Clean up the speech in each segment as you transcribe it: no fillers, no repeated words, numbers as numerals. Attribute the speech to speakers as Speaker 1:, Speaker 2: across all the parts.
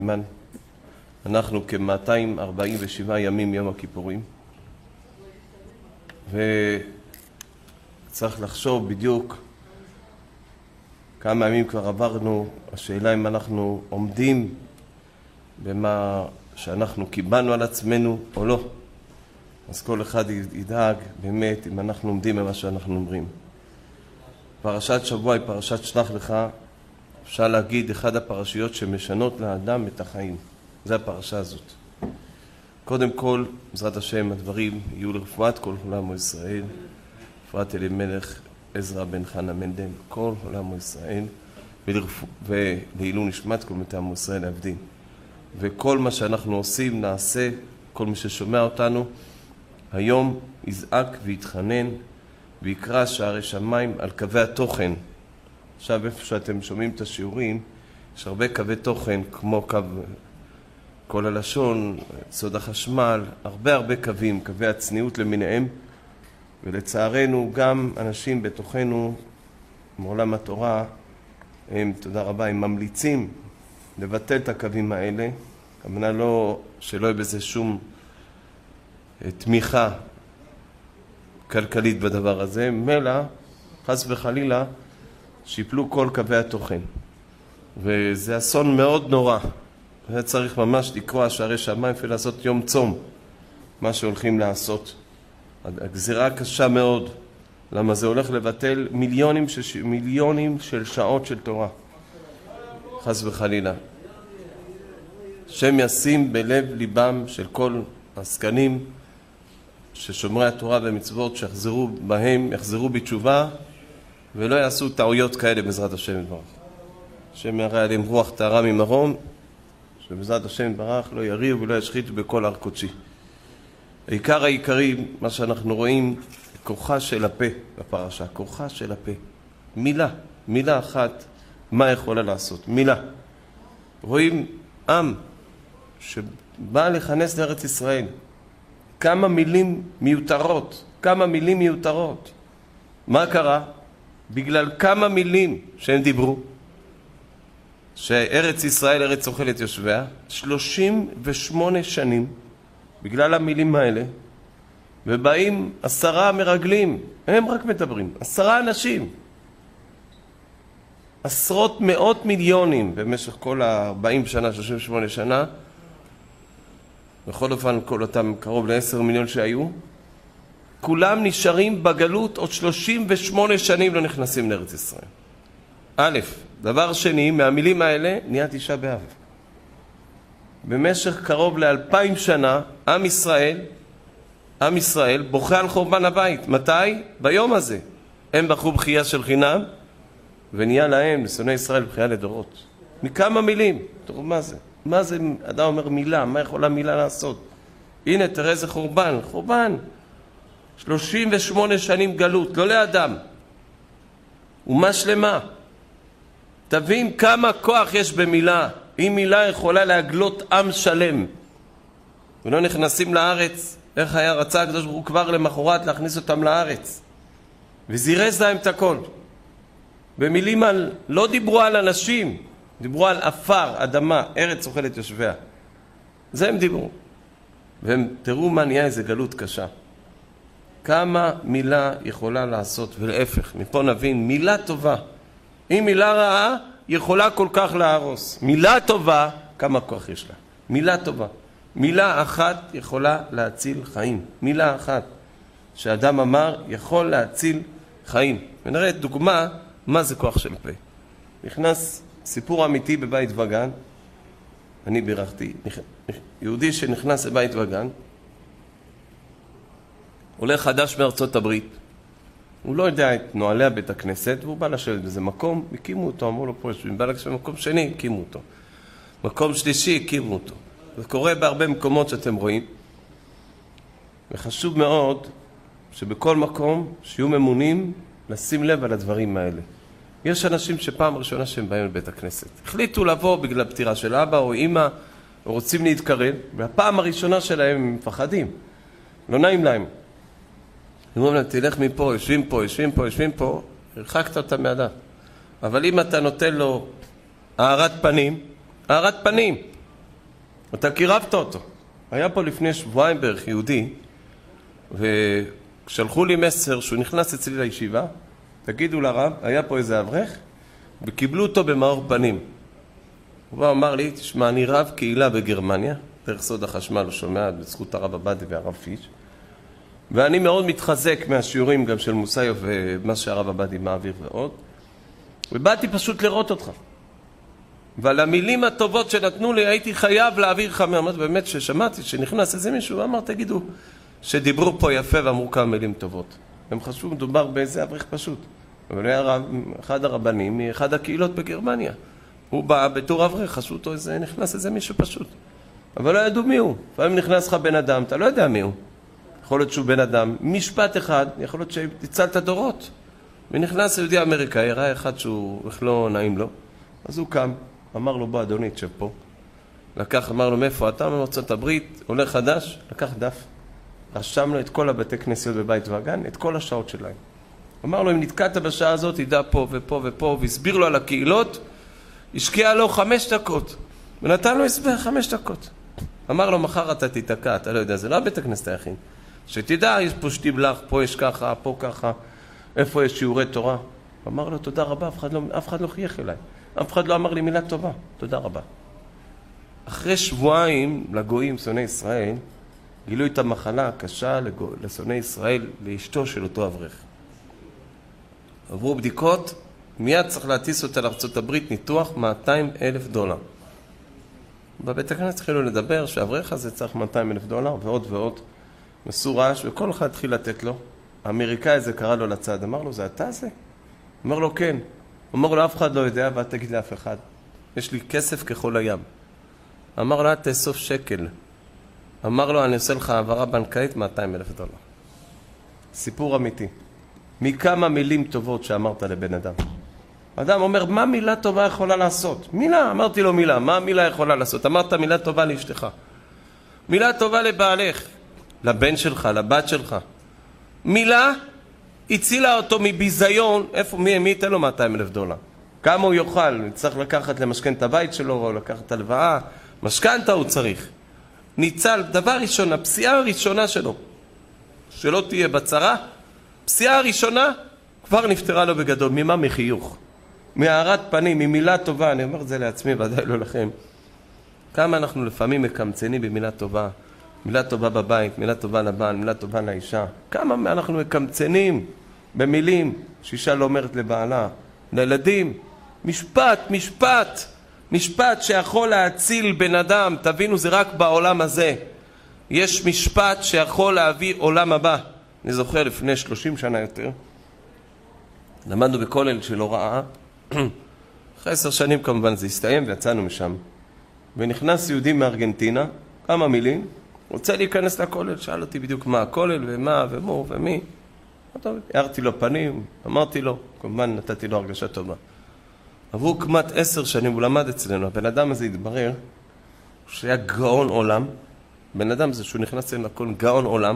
Speaker 1: אנחנו כ-247 ימים יום הכיפורים, וצריך לחשוב בדיוק כמה ימים כבר עברנו. השאלה אם אנחנו עומדים במה שאנחנו קיבלנו על עצמנו או לא. אז כל אחד ידאג באמת אם אנחנו עומדים במה שאנחנו אומרים. פרשת שבוע היא פרשת שלח לך. אפשר להגיד אחד הפרשיות שמשנות לאדם את החיים. זה הפרשה הזאת. קודם כל, בעזרת השם, הדברים יהיו לרפואת כל עולם ישראל, בפרט אלימלך עזרא בן חנה מנדל, כל עולם ישראל, ולעילוי נשמת כל מתי עמו ישראל לעבדים. וכל מה שאנחנו עושים נעשה, כל מי ששומע אותנו, היום יזעק ויתחנן ויקרא שערי שמיים על קווי התוכן. עכשיו איפה שאתם שומעים את השיעורים, יש הרבה קווי תוכן כמו קו כל הלשון, סוד החשמל, הרבה קווים, קווי הצניעות למיניהם, ולצערנו גם אנשים בתוכנו מעולם התורה, הם, תודה רבה, הם ממליצים לבטל את הקווים האלה, כמובן לא, שלא יהיה בזה שום תמיכה כלכלית בדבר הזה, מלא, חס וחלילה, שיפלו כל קווי התוכן. וזה אסון מאוד נורא. זה צריך ממש לקרוא שערי שמיים ולעשות יום צום, מה שהולכים לעשות. הגזירה קשה מאוד, למה זה הולך לבטל מיליונים של שעות של תורה. חס וחלילה. השם ישים בלב ליבם של כל הסקנים ששומרי התורה ומצוות שיחזרו בהם, יחזרו בתשובה ולא יעשו טעויות כאלה בעזרת השם יתברך. השם יראה עליהם רוח טהרה ממרום, שבעזרת השם יתברך לא יריב ולא ישחיתו בכל הר קודשי. העיקר העיקרי, מה שאנחנו רואים, כוחה של הפה בפרשה, כוחה של הפה. מילה אחת, מה יכולה לעשות? מילה. רואים עם שבא לכנס לארץ ישראל, כמה מילים מיותרות. מה קרה? בגלל כמה מילים שהם דיברו, שארץ ישראל, ארץ אוכלת יושביה, 38 שנים, בגלל המילים האלה, ובאים 10 מרגלים, הם רק מדברים, 10 אנשים, עשרות מאות מיליונים במשך כל 40 שנה, 38 שנה, בכל אופן כל אותם קרוב ל10 מיליון שהיו, כולם נשארים בגלות, עוד 38 שנים לא נכנסים לארץ ישראל. א', דבר שני, מהמילים האלה נהיה תשעה באב. במשך קרוב ל2000 שנה, עם ישראל בוכה על חורבן הבית. מתי? ביום הזה. הם בחרו בחייה של חינם, ונהיה להם, לשונאי ישראל, בחייה לדורות. מכמה מילים. תראו מה זה? מה זה, אדם אומר מילה, מה יכולה מילה לעשות? הנה, תראה איזה חורבן. 38 שנים גלות, לא לאדם. אומה שלמה. תבין כמה כוח יש במילה. אם מילה יכולה להגלות עם שלם. ולא נכנסים לארץ, איך היה רצה הקדוש ברוך הוא כבר למחרת להכניס אותם לארץ. וזירז להם את הכל. במילים לא דיברו על אנשים, דיברו על אפר, אדמה, ארץ אוכלת יושביה. זה הם דיברו. והם תראו מה נהיה איזה גלות קשה. כמה מילה יכולה לעשות, ולהפך, מפה נבין, מילה טובה. אם מילה רעה, יכולה כל כך להרוס. מילה טובה, כמה כוח יש לה. מילה טובה. מילה אחת יכולה להציל חיים. מילה אחת שאדם אמר יכול להציל חיים. ונראה דוגמה, מה זה כוח של פה. נכנס סיפור אמיתי בבית וגן. אני בירכתי. יהודי שנכנס לבית וגן, עולה חדש מארצות הברית, הוא לא יודע את נועלי בית הכנסת, והוא בא לשבת באיזה מקום, הקימו אותו, אמרו לו פה יושבים, בא לשבת במקום שני, הקימו אותו. מקום שלישי, הקימו אותו. זה קורה בהרבה מקומות שאתם רואים, וחשוב מאוד שבכל מקום שיהיו ממונים לשים לב על הדברים האלה. יש אנשים שפעם ראשונה שהם באים לבית הכנסת, החליטו לבוא בגלל פטירה של אבא או אמא, או רוצים להתקרב, והפעם הראשונה שלהם הם מפחדים, לא נעים להם. אומרים להם, תלך מפה, יושבים פה, הרחקת אותה מהדת. אבל אם אתה נותן לו הארת פנים, אתה קירבת אותו. היה פה לפני שבועיים בערך יהודי, ושלחו לי מסר שהוא נכנס אצלי לישיבה, תגידו לרב, היה פה איזה אברך, וקיבלו אותו במאור פנים. הוא אמר לי, תשמע, אני רב קהילה בגרמניה, דרך סוד החשמל הוא שומע בזכות הרב עבדי והרב פיש, ואני מאוד מתחזק מהשיעורים גם של מוסיוף ומה שהרב עבדי מעביר ועוד, ובאתי פשוט לראות אותך. ועל המילים הטובות שנתנו לי הייתי חייב להעביר לך מהמות. באמת ששמעתי שנכנס איזה מישהו ואמר, תגידו שדיברו פה יפה ואמרו כמה מילים טובות. הם חשבו מדובר באיזה אברך פשוט, אבל היה אחד הרבנים מאחד הקהילות בגרמניה. הוא בא בתור אברך, חשבו אותו איזה, נכנס איזה מישהו פשוט, אבל לא ידעו מי הוא. לפעמים נכנס לך בן אדם, אתה לא יודע מי הוא. יכול להיות שהוא בן אדם, משפט אחד, יכול להיות שהצלת דורות. ונכנס יהודי אמריקאי, ראה אחד שהוא איך לא נעים לו, אז הוא קם, אמר לו, בוא אדוני, תשב פה. לקח, אמר לו, מאיפה אתה? מארצות הברית, עולה חדש, לקח דף, רשם לו את כל הבתי כנסיות בבית וגן, את כל השעות שלהם. אמר לו, אם נתקעת בשעה הזאת, ידע פה ופה ופה, והסביר לו על הקהילות, השקיע לו 5 דקות, ונתן לו הסבר 5 דקות. אמר לו, מחר אתה תתקע, אתה לא יודע, זה לא הבית הכנסת היחיד. שתדע, יש פה שתיבלח, פה יש ככה, פה ככה, איפה יש שיעורי תורה. אמר לו, תודה רבה, אף אחד לא חייך אליי. אף אחד לא אמר לי מילה טובה, תודה רבה. אחרי שבועיים לגויים, שונאי ישראל, גילו את המחלה הקשה לשונאי ישראל, לאשתו של אותו אברך. עברו בדיקות, מיד צריך להטיס אותה לארצות הברית, ניתוח $200,000. בבית הכנסת התחילו לדבר שהאברך הזה צריך $200,000 ועוד ועוד. מסורש, וכל אחד התחיל לתת לו. האמריקאי הזה קרא לו לצד, אמר לו, זה אתה זה? אמר לו, כן. אמר לו, אף אחד לא יודע, ואל תגיד לאף אחד. יש לי כסף ככל הים. אמר לו, תאסוף שקל. אמר לו, אני עושה לך העברה בנקאית $200,000. סיפור אמיתי. מכמה מילים טובות שאמרת לבן אדם. אדם אומר, מה מילה טובה יכולה לעשות? מילה, אמרתי לו מילה, מה מילה יכולה לעשות? אמרת מילה טובה לאשתך. מילה טובה לבעלך, לבן שלך, לבת שלך. מילה הצילה אותו מביזיון. איפה, מי ייתן לו $200,000? כמה הוא יוכל? צריך לקחת למשכן את הבית שלו, או לקחת הלוואה, משכנתה הוא צריך. ניצל, דבר ראשון, הפסיעה הראשונה שלו, שלא תהיה בצרה, פסיעה הראשונה כבר נפטרה לו בגדול. ממה? מחיוך, מהארת פנים, ממילה טובה. אני אומר את זה לעצמי, ודאי לא לכם. כמה אנחנו לפעמים מקמצנים במילה טובה, מילה טובה בבית, מילה טובה לבן, מילה טובה לאישה. כמה אנחנו מקמצנים במילים שאישה לא אומרת לבעלה, לילדים. משפט שיכול להציל בן אדם. תבינו, זה רק בעולם הזה. יש משפט שיכול להביא עולם הבא. אני זוכר לפני 30 שנה יותר, למדנו בכולל של הוראה. אחרי 10 שנים כמובן זה הסתיים ויצאנו משם. ונכנס יהודי מארגנטינה, כמה מילים, רוצה להיכנס לכולל, שאל אותי בדיוק מה הכולל ומה ומו ומי. הערתי לו פנים, אמרתי לו, כמובן נתתי לו הרגשה טובה. עברו כמעט 10 שנים, הוא למד אצלנו. הבן אדם הזה התברר שהיה גאון עולם. בן אדם הזה שהוא נכנס אלינו לכל גאון עולם.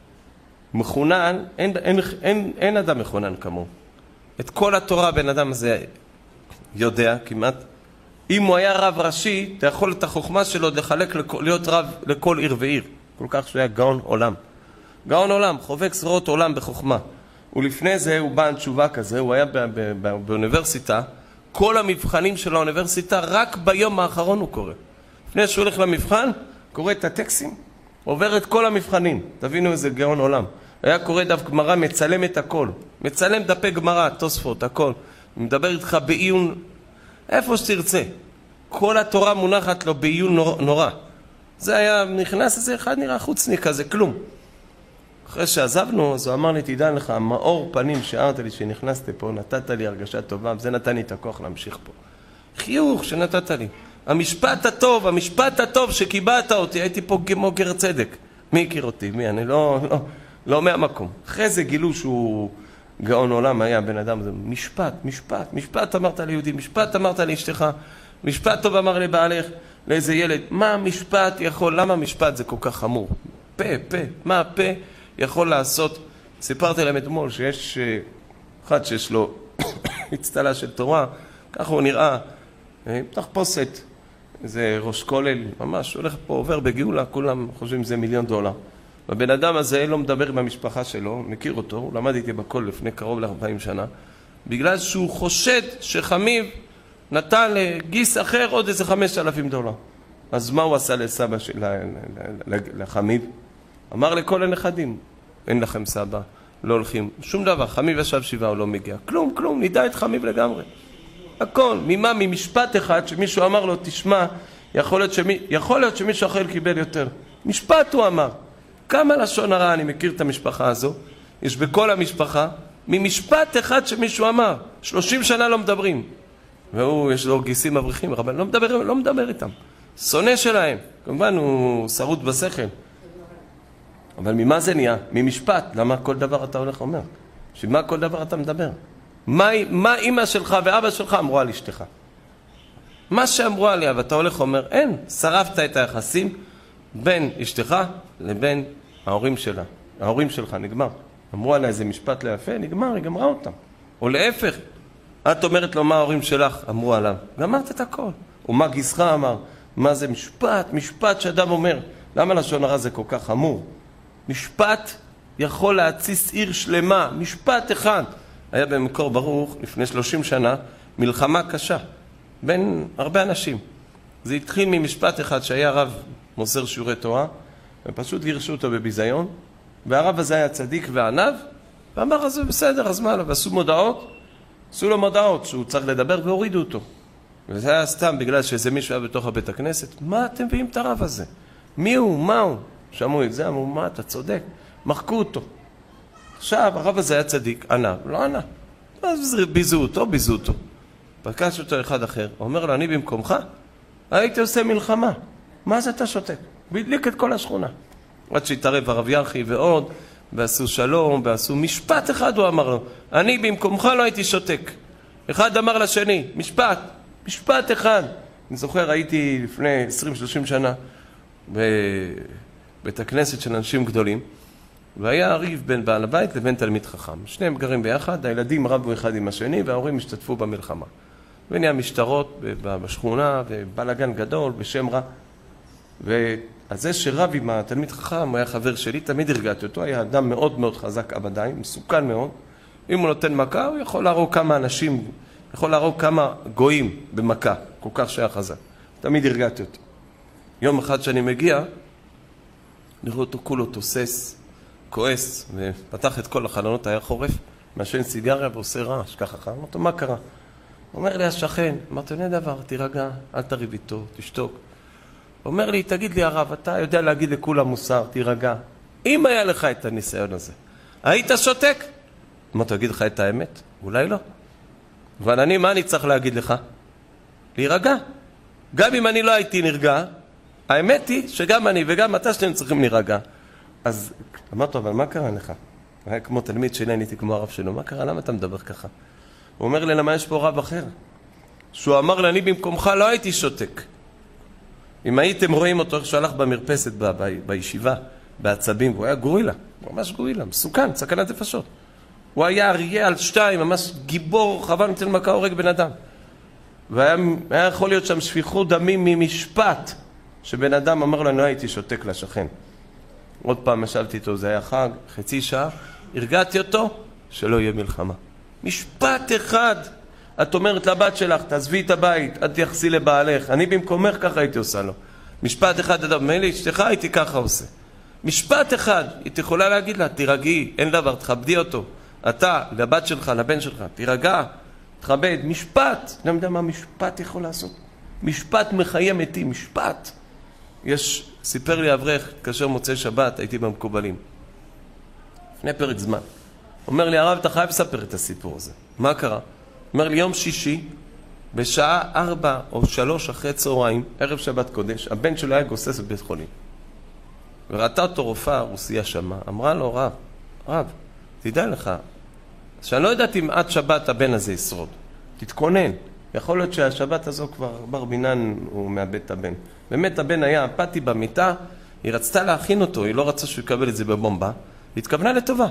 Speaker 1: מכונן, אין אדם מכונן כמו. את כל התורה בן אדם הזה יודע כמעט. אם הוא היה רב ראשי, אתה יכול את החוכמה שלו לחלק להיות רב לכל עיר ועיר. כל כך שהוא היה גאון עולם. גאון עולם, חובק זרועות עולם בחוכמה. ולפני זה הוא בא עם תשובה כזה, הוא היה באוניברסיטה, כל המבחנים של האוניברסיטה רק ביום האחרון הוא קורא. לפני שהוא הולך למבחן, קורא את הטקסטים, עובר את כל המבחנים. תבינו איזה גאון עולם. היה קורא דף גמרא, מצלם את הכל. מצלם דפי גמרא, תוספות, הכל. מדבר איתך בעיון, איפה שתרצה. כל התורה מונחת לו בעיון נורא. זה היה נכנס איזה אחד נראה חוצניק כזה, כלום. אחרי שעזבנו, אז הוא אמר לי, תדע לך, מאור פנים שארת לי שנכנסתי פה, נתת לי הרגשה טובה, וזה נתן לי את הכוח להמשיך פה. חיוך שנתת לי. המשפט הטוב שקיבעת אותי, הייתי פה כמו גר צדק. מי הכיר אותי? מי? אני לא מהמקום. אחרי זה גילו שהוא גאון עולם, היה בן אדם, זה משפט אמרת ליהודי, משפט אמרת לאשתך, משפט טוב אמר לבעלך, לאיזה ילד. מה משפט יכול, למה משפט זה כל כך חמור? מה הפה יכול לעשות? סיפרתי להם אתמול שיש אחד שיש לו הצטלה של תורה, ככה הוא נראה, תחפושת, איזה ראש כולל, ממש הולך פה, עובר בגאולה, כולם חושבים זה $1,000,000. והבן אדם הזה לא מדבר עם המשפחה שלו, מכיר אותו, הוא למד איתי בכל לפני קרוב ל-40 שנה, בגלל שהוא חושד שחמיב נתן לגיס אחר עוד איזה $5,000. אז מה הוא עשה לסבא לחמיב? אמר לכל הנכדים, אין לכם סבא, לא הולכים, שום דבר, חמיב ישב 7 הוא לא מגיע, כלום, נדע את חמיב לגמרי. הכל, ממשפט אחד שמישהו אמר לו, תשמע, יכול להיות שמישהו אחר קיבל יותר. משפט הוא אמר. כמה לשון הרע אני מכיר את המשפחה הזו, יש בכל המשפחה, ממשפט אחד שמישהו אמר, 30 שנה לא מדברים. והוא, יש לו גיסים מבריחים, רבן, לא מדבר איתם. שונא שלהם, כמובן הוא שרוט בשכל. אבל ממה זה נהיה? ממשפט. למה כל דבר אתה הולך אומר? שמה כל דבר אתה מדבר? מה אמא שלך ואבא שלך אמרו על אשתך? מה שאמרו עליה, ואתה הולך אומר, אין, שרפת את היחסים בין אשתך לבין ההורים שלה. ההורים שלך, נגמר. אמרו עליה איזה משפט לא יפה, נגמר, היא גמרה אותם. או להפך, את אומרת לו מה ההורים שלך אמרו עליו. גמרת את הכל. או מה גיסך אמר. מה זה משפט שאדם אומר. למה לשון הרע זה כל כך חמור? משפט יכול להציס עיר שלמה. משפט אחד. היה במקור ברוך לפני 30 שנה מלחמה קשה בין הרבה אנשים. זה התחיל ממשפט אחד שהיה רב מוסר שיעורי תורה, ופשוט גירשו אותו בביזיון, והרב הזה היה צדיק וענב, ואמר, אז בסדר, אז מה, ועשו לו מודעות שהוא צריך לדבר והורידו אותו. וזה היה סתם בגלל שאיזה מישהו היה בתוך הבית הכנסת. מה אתם מביאים את הרב הזה? מי הוא? מה הוא? שמעו את זה, אמרו, מה, אתה צודק? מחקו אותו. עכשיו, הרב הזה היה צדיק, ענה, לא ענה. אז ביזו אותו. פגש אותו אחד אחר, אומר לו, אני במקומך, הייתי עושה מלחמה. מה זה אתה שותק? והדליק את כל השכונה. עד שהתערב הרב ירחי ועוד, ועשו שלום, ועשו משפט אחד, הוא אמר לו, אני במקומך לא הייתי שותק. אחד אמר לשני, משפט אחד. אני זוכר, הייתי לפני 20-30 שנה, בבית הכנסת של אנשים גדולים, והיה ריב בין בעל הבית לבין תלמיד חכם. שניהם גרים ביחד, הילדים רבו אחד עם השני, וההורים השתתפו במלחמה. ונהיה משטרות בשכונה, ובלגן גדול, בשם רע. ועל זה שרב עם התלמיד חכם, הוא היה חבר שלי, תמיד הרגעתי אותו, היה אדם מאוד מאוד חזק עבדיים, מסוכן מאוד. אם הוא נותן מכה, הוא יכול להרוג כמה אנשים, יכול להרוג כמה גויים במכה, כל כך שהיה חזק. תמיד הרגעתי אותו. יום אחד שאני מגיע, נראה אותו כולו תוסס, כועס, ופתח את כל החלונות, היה חורף, מעשן סיגריה ועושה רעש, ככה. אמרתי לו, מה קרה? אומר לי השכן, אמרתי לו, דבר, תירגע, אל תריב איתו, תשתוק. אומר לי, תגיד לי הרב, אתה יודע להגיד לכולם מוסר, תירגע. אם היה לך את הניסיון הזה, היית שותק? אמרתי לו, אגיד לך את האמת? אולי לא. אבל מה אני צריך להגיד לך? להירגע. גם אם אני לא הייתי נרגע, האמת היא שגם אני וגם אתה שנינו צריכים להירגע. אז אמרתי לו, אבל מה קרה לך? היה כמו תלמיד שלי, אני הייתי כמו הרב שלו, מה קרה? למה אתה מדבר ככה? הוא אומר לי, למה יש פה רב אחר? שהוא אמר לי, אני במקומך לא הייתי שותק. אם הייתם רואים אותו איך שהלך במרפסת בישיבה, בעצבים, והוא היה גורילה, ממש גורילה, מסוכן, סכנת נפשות. הוא היה אריה על 2, ממש גיבור, חבל נותן מכה, הורג בן אדם. והיה יכול להיות שם שפיכות דמים ממשפט, שבן אדם אמר לו, אני לא הייתי שותק לשכן. עוד פעם ישבתי איתו, זה היה חג, חצי שעה, הרגעתי אותו, שלא יהיה מלחמה. משפט אחד, את אומרת לבת שלך, תעזבי את הבית, את תייחסי לבעלך, אני במקומך ככה הייתי עושה לו. משפט אחד, אדם, מילא, אשתך הייתי ככה עושה. משפט אחד, היא יכולה להגיד לה, תירגעי, אין דבר, תכבדי אותו. אתה, לבת שלך, לבן שלך, תירגע, תכבד, משפט. אני לא יודע מה משפט יכול לעשות. משפט מחיה מתי, משפט. סיפר לי אברך, כאשר מוצאי שבת, הייתי במקובלים. לפני פרק זמן. אומר לי, הרב, אתה חייב לספר את הסיפור הזה. מה קרה? אומר לי, יום שישי, בשעה 4 או 3 אחרי צהריים, ערב שבת קודש, הבן שלו היה גוסס בבית חולים. וראתה אותו רופאה רוסיה שמה, אמרה לו, רב, תדע לך, שאני לא יודעת אם עד שבת הבן הזה ישרוד. תתכונן. יכול להיות שהשבת הזו כבר בר בינן הוא מאבד את הבן. באמת הבן היה אפתי במיטה, היא רצתה להכין אותו, היא לא רצה שהוא יקבל את זה בבומבה, היא התכוונה לטובה.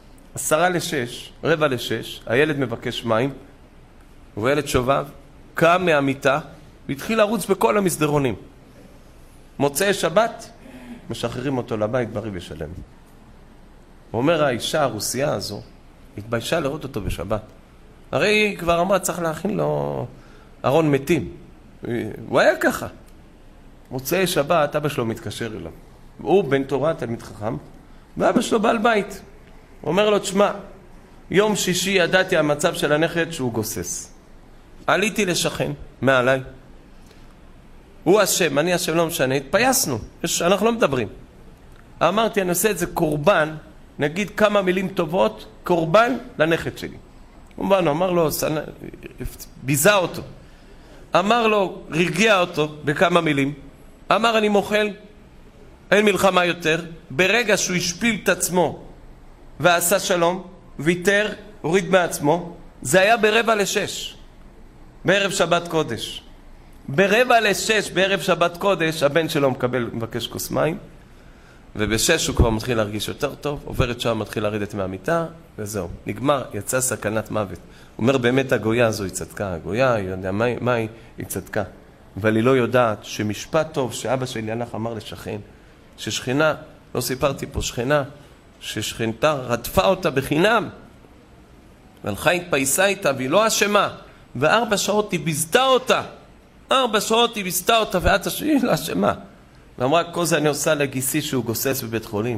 Speaker 1: 5:45, 5:45, הילד מבקש מים, הוא ילד שובב, קם מהמיטה, והתחיל לרוץ בכל המסדרונים. מוצאי שבת, משחררים אותו לבית בריא ושלם. הוא אומר, האישה הרוסיה הזו, התביישה לראות אותו בשבת. הרי היא כבר אמרה, צריך להכין לו ארון מתים. הוא היה ככה. מוצאי שבת, אבא שלו מתקשר אליו. הוא בן תורה, תלמיד חכם, ואבא שלו בעל בית. הוא אומר לו, תשמע, יום שישי ידעתי המצב של הנכד שהוא גוסס. עליתי לשכן, מעליי. הוא אשם, אני אשם, לא משנה, התפייסנו, אנחנו לא מדברים. אמרתי, אני עושה את זה קורבן, נגיד כמה מילים טובות, קורבן לנכד שלי. הוא אמר לו, ביזה אותו. אמר לו, רגיע אותו בכמה מילים. אמר, אני מוכל, אין מלחמה יותר. ברגע שהוא השפיל את עצמו ועשה שלום, ויתר, הוריד מעצמו, זה היה 5:45, בערב שבת קודש. 5:45 בערב שבת קודש, הבן שלו מבקש כוס מים, וב6 הוא כבר מתחיל להרגיש יותר טוב, עוברת שעה, מתחיל לרדת מהמיטה, וזהו. נגמר, יצא סכנת מוות. הוא אומר, באמת הגויה הזו היא צדקה. הגויה, היא יודע מה היא צדקה. אבל היא לא יודעת שמשפט טוב שאבא שלי הלך אמר לשכן, ששכנה, לא סיפרתי פה, שכנה, ששכנתה רדפה אותה בחינם, והלכה התפייסה איתה, והיא לא אשמה, ו4 שעות היא ביזתה אותה. 4 שעות היא ביזתה אותה, ואת היא לא אשמה. ואמרה, כל זה אני עושה לגיסי שהוא גוסס בבית חולים.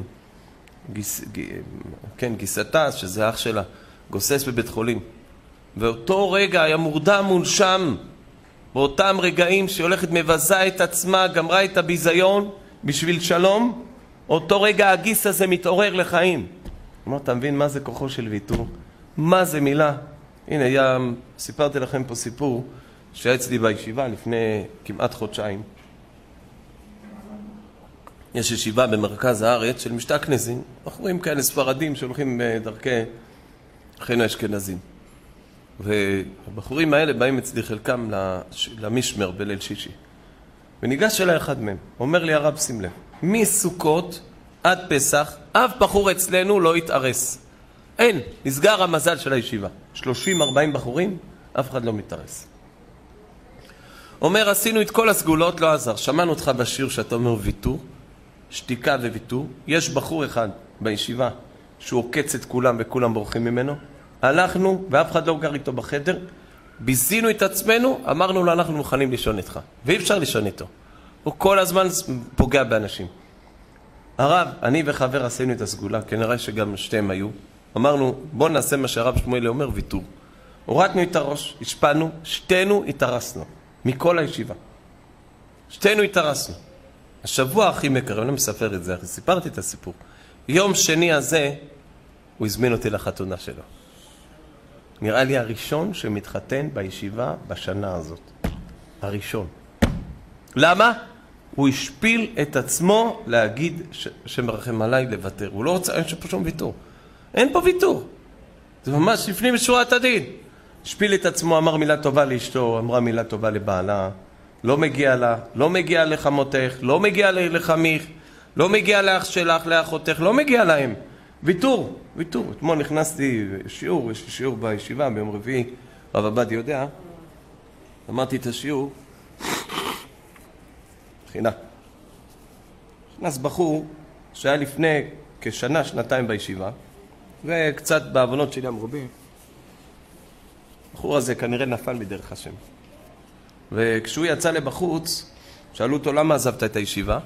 Speaker 1: גיסתה, שזה אח שלה, גוסס בבית חולים. ואותו רגע היה מורדם מונשם, באותם רגעים שהיא הולכת מבזה את עצמה, גמרה את הביזיון בשביל שלום, אותו רגע הגיס הזה מתעורר לחיים. אמר, אתה מבין מה זה כוחו של ויתור? מה זה מילה? הנה, סיפרתי לכם פה סיפור שהיה אצלי בישיבה לפני כמעט חודשיים. יש ישיבה במרכז הארץ של משתכנזים, אנחנו רואים כאלה ספרדים שהולכים בדרכי אחינו האשכנזים. והבחורים האלה באים אצלי חלקם למשמר בליל שישי. וניגש אליי אחד מהם, אומר לי הרב, שים לב, מסוכות עד פסח, אף בחור אצלנו לא יתארס. אין, נסגר המזל של הישיבה. 30-40 בחורים, אף אחד לא מתארס. אומר, עשינו את כל הסגולות, לא עזר. שמענו אותך בשיר שאתה אומר ויתור, שתיקה וויתור. יש בחור אחד בישיבה שהוא עוקץ את כולם וכולם בורחים ממנו. הלכנו ואף אחד לא גר איתו בחדר, ביזינו את עצמנו, אמרנו לו אנחנו מוכנים לישון איתך. ואי אפשר לישון איתו. הוא כל הזמן פוגע באנשים. הרב, אני וחבר עשינו את הסגולה, כנראה שגם שתיהם היו. אמרנו, בוא נעשה מה שהרב שמואלי אומר, ויתור. הורדנו את הראש, השפענו, שתינו התארסנו. מכל הישיבה. שתינו התארסנו. השבוע הכי מקרב, אני לא מספר את זה, אחי, סיפרתי את הסיפור. יום שני הזה, הוא הזמין אותי לחתונה שלו. נראה לי הראשון שמתחתן בישיבה בשנה הזאת. הראשון. למה? הוא השפיל את עצמו להגיד שמרחם עליי לוותר. הוא לא רוצה, אין פה שום ויתור. אין פה ויתור. זה ממש לפנים משורת הדין. השפיל את עצמו, אמר מילה טובה לאשתו, אמרה מילה טובה לבעלה. לא מגיע לה, לא מגיע לחמותך, לא מגיע לחמיך, לא מגיע לאח שלך, לאחותך, לא מגיע להם. ויתור, ויתור. אתמול נכנסתי שיעור, יש לי שיעור בישיבה ביום רביעי, רב עבד יודע. אמרתי את השיעור, בחינה. נכנס בחור שהיה לפני כשנה, שנתיים בישיבה, וקצת בעוונות שלי המרובים. הבחור הזה כנראה נפל מדרך השם. וכשהוא יצא לבחוץ, שאלו אותו למה עזבת את הישיבה,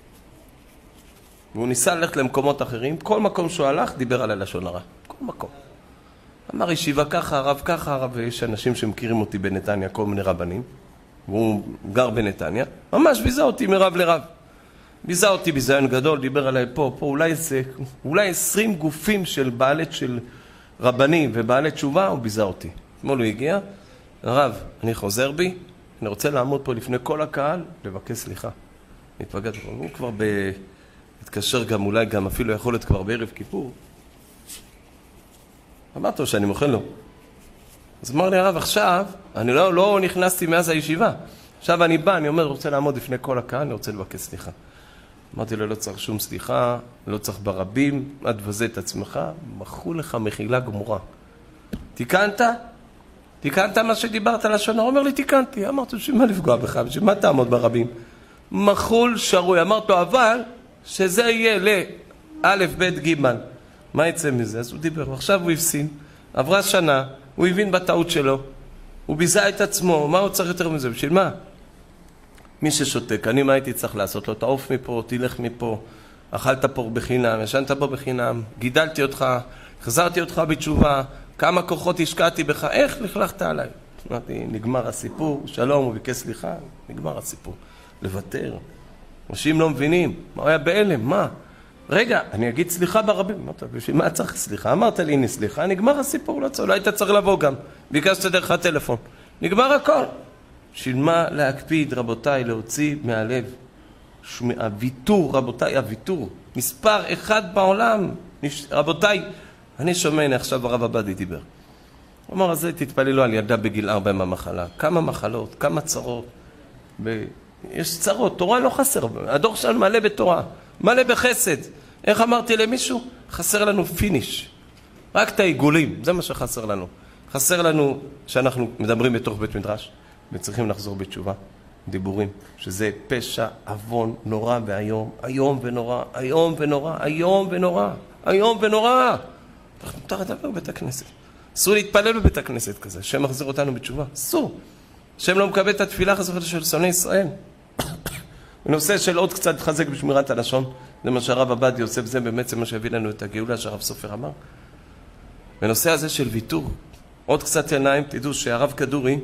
Speaker 1: והוא ניסה ללכת למקומות אחרים, כל מקום שהוא הלך דיבר על הלשון הרע, כל מקום. אמר ישיבה ככה, הרב ככה, הרב, ויש אנשים שמכירים אותי בנתניה, כל מיני רבנים, והוא גר בנתניה, ממש ביזה אותי מרב לרב. ביזה אותי ביזיון גדול, דיבר עליי פה, אולי 20 גופים של בעלת של רבנים ובעלת תשובה, הוא ביזה אותי. אתמול הוא הגיע, הרב, אני חוזר בי, אני רוצה לעמוד פה לפני כל הקהל, לבקש סליחה. נתפגד, הוא כבר התקשר גם, אולי גם אפילו יכול להיות כבר בערב כיפור. אמרתי לו שאני מוכן לו. אז אמר לי הרב, עכשיו, אני לא נכנסתי מאז הישיבה. עכשיו אני בא, אני אומר, רוצה לעמוד לפני כל הקהל, אני רוצה לבקש סליחה. אמרתי לו, לא צריך שום סליחה, לא צריך ברבים, אל תבזה את עצמך, מחו לך מחילה גמורה. תיקנת? תיקנת מה שדיברת על השנה? הוא אומר לי, תיקנתי. אמרתי, בשביל מה לפגוע בך? בשביל מה תעמוד ברבים? מחול שרוי. אמרת לו, אבל שזה יהיה לא' ב' ג'. מה יצא מזה? אז הוא דיבר. עכשיו הוא הפסין. עברה שנה, הוא הבין בטעות שלו. הוא ביזה את עצמו. מה הוא צריך יותר מזה? בשביל מה? מי ששותק, מה הייתי צריך לעשות לו? תעוף מפה, תלך מפה. אכלת פה בחינם, ישנת פה בחינם, גידלתי אותך, חזרתי אותך בתשובה, כמה כוחות השקעתי בך, איך לכלכת עליי? אמרתי, נגמר הסיפור, שלום, הוא ביקש סליחה, נגמר הסיפור. לוותר. אנשים לא מבינים, מה הוא היה בהלם, מה? רגע, אני אגיד סליחה ברבים. אמרת, בשביל מה צריך סליחה? אמרת לי, הנה סליחה, נגמר הסיפור, לא היית צריך לבוא גם. ביקשת דרך הטלפון. נגמר הכל. בשביל מה להקפיד, רבותיי, להוציא מהלב? הוויתור, רבותיי, הוויתור. מספר אחד בעולם. רבותיי, אני שומע, הנה עכשיו הרב עבדי דיבר. הוא אמר, אז תתפללו על ילדה בגיל 4 עם המחלה. כמה מחלות, כמה צרות. יש צרות, תורה לא חסר. הדור שלנו מלא בתורה, מלא בחסד. איך אמרתי למישהו? חסר לנו פיניש. רק את העיגולים, זה מה שחסר לנו. חסר לנו שאנחנו מדברים בתוך בית מדרש, וצריכים לחזור בתשובה. דיבורים, שזה פשע, עוון, נורא והיום, היום ונורא, היום ונורא, היום ונורא, היום ונורא. מותר לדבר בבית הכנסת. אסור להתפלל בבית הכנסת כזה, שם מחזיר אותנו בתשובה. אסור. שם לא מקבל את התפילה חזרת של שונאי ישראל. בנושא של עוד קצת חזק בשמירת הלשון, זה מה שהרב עבדי יוסף, זה באמת זה מה שהביא לנו את הגאולה שהרב סופר אמר. בנושא הזה של ויתור, עוד קצת עיניים, תדעו שהרב כדורי,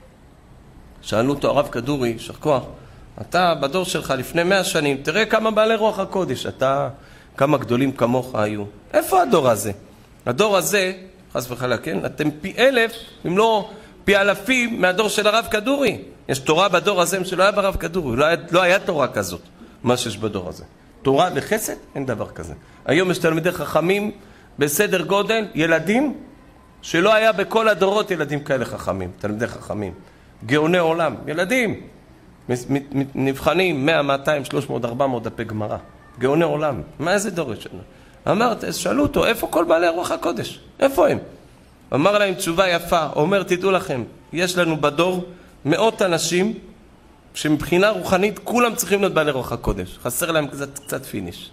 Speaker 1: שאלו אותו הרב כדורי, שכוח, אתה בדור שלך לפני 100 שנים, תראה כמה בעלי רוח הקודש, אתה, כמה גדולים כמוך היו. איפה הדור הזה? הדור הזה, חס וחלה, כן? אתם פי 1000, אם לא פי אלפים מהדור של הרב כדורי. יש תורה בדור הזה שלא היה ברב כדורי, לא היה תורה כזאת, מה שיש בדור הזה. תורה לחסד, אין דבר כזה. היום יש תלמידי חכמים בסדר גודל, ילדים, שלא היה בכל הדורות ילדים כאלה חכמים, תלמידי חכמים. גאוני עולם, ילדים, נבחנים 100, 200, 300, 400 דפי גמרא. גאוני עולם, מה איזה דור יש לנו? אמרת, שאלו אותו, איפה כל בעלי רוח הקודש? איפה הם? אמר להם תשובה יפה, אומר, תדעו לכם, יש לנו בדור מאות אנשים שמבחינה רוחנית כולם צריכים להיות בעלי רוח הקודש. חסר להם קצת פיניש.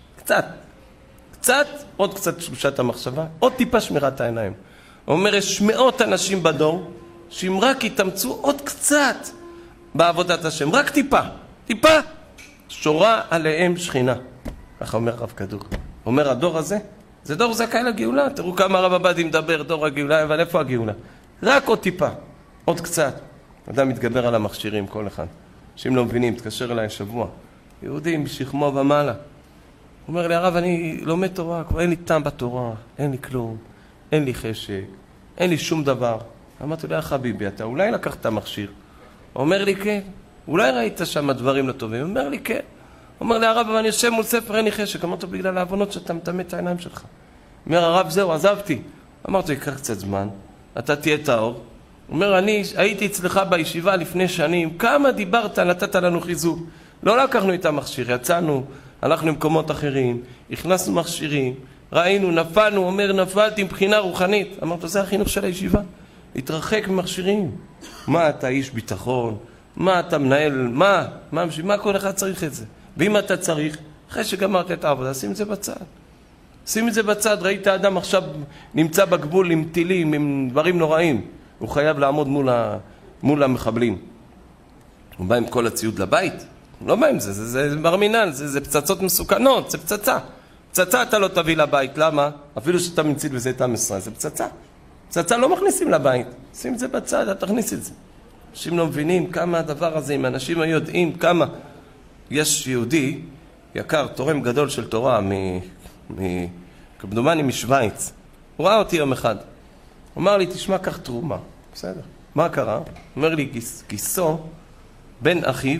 Speaker 1: קצת, עוד קצת תחושת המחשבה, עוד טיפה שמירת העיניים. אומר, יש מאות אנשים בדור שאם רק יתאמצו עוד קצת בעבודת השם, רק טיפה, שורה עליהם שכינה. ככה אומר הרב כדור. אומר, הדור הזה, זה דור זכאי לגאולה. תראו כמה הרב עבדי מדבר, דור הגאולה, אבל איפה הגאולה? רק עוד טיפה, עוד קצת. אדם מתגבר על המכשירים, כל אחד. שאם לא מבינים, תקשר אליי שבוע. יהודים בשכמו ומעלה. הוא אומר לי, הרב, אני לומד תורה, כבר אין לי טעם בתורה, אין לי כלום, אין לי חשק, אין לי שום דבר. אמרתי לו, חביבי, אתה אולי לקחת מכשיר? הוא אומר לי, כן. אולי ראית שם דברים לא טובים? הוא אומר לי, כן. הוא אומר לי, הרב, אבל אני יושב מול ספר, אין לי חשק. אמרתי לו, בגלל העוונות שאתה מטמא את העיניים שלך. הוא אומר, הרב, זהו, עזבתי. אמרתי לו, יקח קצת זמן, אתה תהיה טהור. הוא אומר, אני הייתי אצלך בישיבה לפני שנים, כמה דיברת, נתת לנו חיזוק. לא לקחנו את המכשיר, יצאנו, הלכנו למקומות אחרים, הכנסנו מכשירים, ראינו, נפלנו, אומר, נפלתי מבחינה רוחנית. אמרתי לו, זה החינוך של הישיבה. להתרחק ממכשירים. מה אתה איש ביטחון? מה אתה מנהל? מה כל אחד צריך את זה? ואם אתה צריך, אחרי שגמרת את העבודה, שים את זה בצד. שים את זה בצד. ראית האדם עכשיו נמצא בגבול עם טילים, עם דברים נוראים. הוא חייב לעמוד מול המחבלים. הוא בא עם כל הציוד לבית. הוא לא בא עם זה, זה ברמינל, זה פצצות מסוכנות, זה פצצה. פצצה אתה לא תביא לבית, למה? אפילו שאתה מציל וזה את עם ישראל, זה פצצה. פצצה לא מכניסים לבית, שים את זה בצד, אתה תכניס את זה. אנשים לא מבינים כמה הדבר הזה, אם אנשים יודעים כמה. יש יהודי יקר, תורם גדול של תורה, כמדומני משוויץ. הוא ראה אותי יום אחד. הוא אמר לי, תשמע, קח תרומה. בסדר. מה קרה? הוא אומר לי, גיסו, בן אחיו,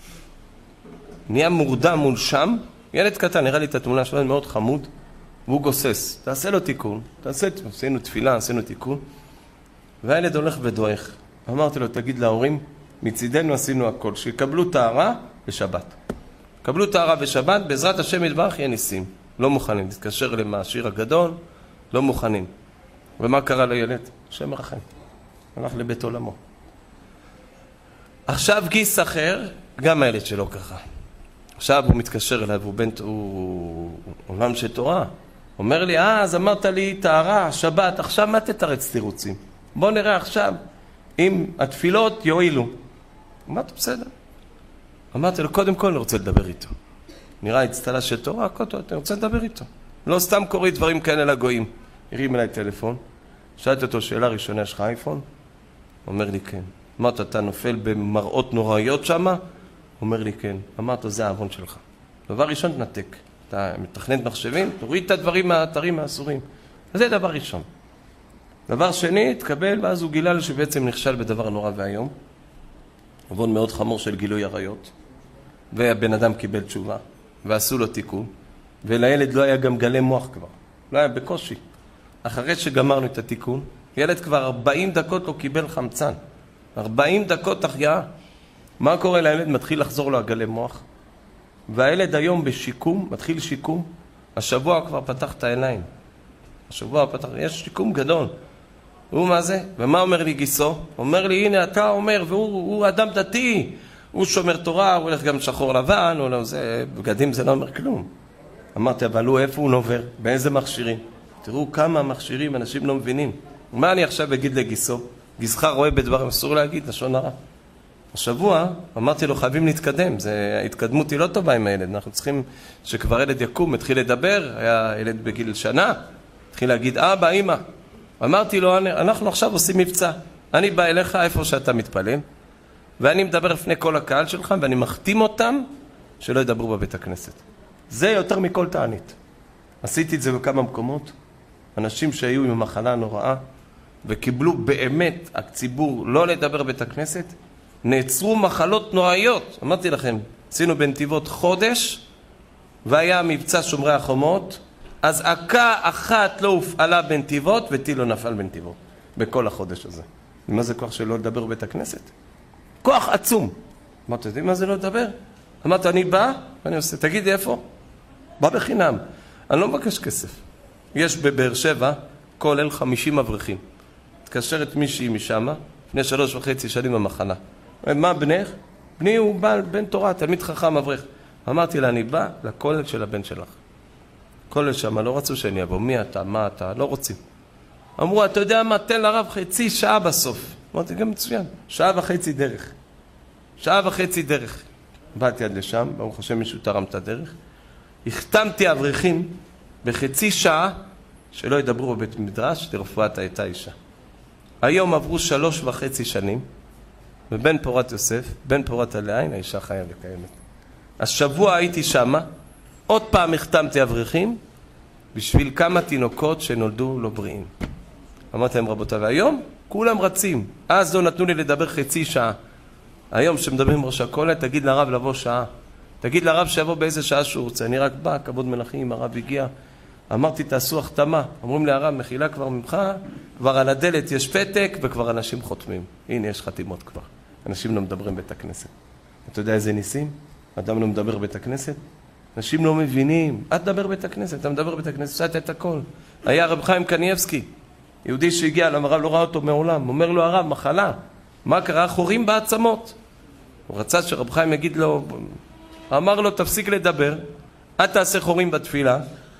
Speaker 1: נהיה מורדם מול שם, ילד קטן, נראה לי את התמונה שלו, מאוד חמוד, והוא גוסס. תעשה לו תיקון, עשינו תפילה, עשינו תיקון, והילד הולך ודואך. אמרתי לו, תגיד להורים, מצידנו עשינו הכל, שיקבלו טהרה בשבת. קבלו טהרה בשבת, בעזרת השם יתברך יהיה ניסים. לא מוכנים, תתקשר למה, השיר הגדול, לא מוכנים. ומה קרה לילד? השם מרחם. הלך לבית עולמו. עכשיו גיס אחר, גם הילד שלו ככה. עכשיו הוא מתקשר אליו, הוא עולם של תורה. אומר לי, אז אמרת לי טהרה, שבת, עכשיו מה תתרץ תירוצים? בוא נראה עכשיו אם התפילות יועילו. אמרתי, בסדר. אמרתי לו, קודם כל אני רוצה לדבר איתו. נראה אצטלה של תורה, אני רוצה לדבר איתו. לא סתם קורא דברים כאלה לגויים. הרים אליי טלפון, שאלתי אותו, שאלה ראשונה, יש לך אייפון? אומר לי, כן. אמרת, אתה נופל במראות נוראיות שמה? אומר לי, כן. אמרת, זה העוון שלך. דבר ראשון, תנתק. אתה מתכנת מחשבים, תוריד את הדברים מהאתרים האסורים. זה דבר ראשון. דבר שני, תקבל, ואז הוא גילה שבעצם נכשל בדבר נורא והיום. עוון מאוד חמור של גילוי עריות. והבן אדם קיבל תשובה, ועשו לו תיקון. ולילד לא היה גם גלי מוח כבר. לא היה בקושי. אחרי שגמרנו את התיקון, ילד כבר 40 דקות לא קיבל חמצן. 40 דקות החייאה. מה קורה לילד? מתחיל לחזור לו הגלי מוח. והילד היום בשיקום, מתחיל שיקום. השבוע כבר פתח את העיניים. השבוע פתח, יש שיקום גדול. הוא מה זה? ומה אומר לי גיסו? אומר לי, הנה אתה אומר, והוא אדם דתי. הוא שומר תורה, הוא הולך גם שחור לבן, הוא לא, זה, בגדים זה לא אומר כלום. אמרתי, אבל הוא איפה הוא נובר? באיזה מכשירים? תראו כמה מכשירים אנשים לא מבינים. מה אני עכשיו אגיד לגיסו? גיסך רואה בדברים, אסור להגיד, לשון הרע. השבוע אמרתי לו, חייבים להתקדם, ההתקדמות היא לא טובה עם הילד, אנחנו צריכים שכבר ילד יקום, התחיל לדבר, היה ילד בגיל שנה, התחיל להגיד, אבא, אמא. אמרתי לו, אנחנו עכשיו עושים מבצע, אני בא אליך איפה שאתה מתפלל, ואני מדבר לפני כל הקהל שלך, ואני מחתים אותם שלא ידברו בבית הכנסת. זה יותר מכל תענית. עשיתי את זה בכמה מקומות, אנשים שהיו עם המחלה הנוראה, וקיבלו באמת הציבור לא לדבר בבית הכנסת, נעצרו מחלות נוראיות. אמרתי לכם, עשינו בנתיבות חודש, והיה מבצע שומרי החומות, אז עקה אחת לא הופעלה בנתיבות, וטיל לא נפל בנתיבות, בכל החודש הזה. מה זה כוח שלא לדבר בבית הכנסת? כוח עצום. אמרתי, יודעים מה זה לא לדבר? אמרתי, אני בא, ואני עושה, תגידי איפה? בא בחינם. אני לא מבקש כסף. יש בבאר שבע, כל אל 50 אברכים. התקשרת מישהי משם, לפני 3.5 שנים במחנה. מה בנך? בני הוא בן תורה, תלמיד חכם אברך. אמרתי לה, אני בא לכולל של הבן שלך. כולל שם, לא רצו שאני אבוא. מי אתה? מה אתה? לא רוצים. אמרו, אתה יודע מה? תן לרב חצי שעה בסוף. אמרתי, גם מצוין. 1.5 שעה דרך. 1.5 שעה דרך. באתי עד לשם, ברוך השם מישהו תרם את הדרך. החתמתי אברכים בחצי שעה שלא ידברו בבית מדרש לרפואת הייתה אישה. היום עברו 3.5 שנים, ובן פורת יוסף, בן פורת עליין, האישה חיה וקיימת. השבוע הייתי שמה, עוד פעם החתמתי אברכים, בשביל כמה תינוקות שנולדו לא בריאים. אמרתי להם, רבותיי, והיום כולם רצים. אז לא נתנו לי לדבר חצי שעה. היום שמדברים עם ראש הכולל, תגיד לרב לבוא שעה. תגיד לרב שיבוא באיזה שעה שהוא רוצה. אני רק בא, כבוד מלכים, הרב הגיע. אמרתי, תעשו החתמה. אומרים לי, הרב, מחילה כבר ממך, כבר על הדלת יש פתק, וכבר אנשים חותמים. הנה, יש חתימות כבר. אנשים לא מדברים בית הכנסת. אתה יודע איזה ניסים? אדם לא מדבר בית הכנסת? אנשים לא מבינים. את מדבר בית הכנסת, אתה מדבר בית הכנסת, שאת את הכל. היה רב חיים קניאבסקי, יהודי שהגיע, למה הרב לא ראה אותו מעולם. אומר לו, הרב, מחלה. מה קרה? חורים בעצמות. הוא רצה שרב חיים יגיד לו, אמר לו, תפסיק לדבר, את תעשה חורים בתפילה,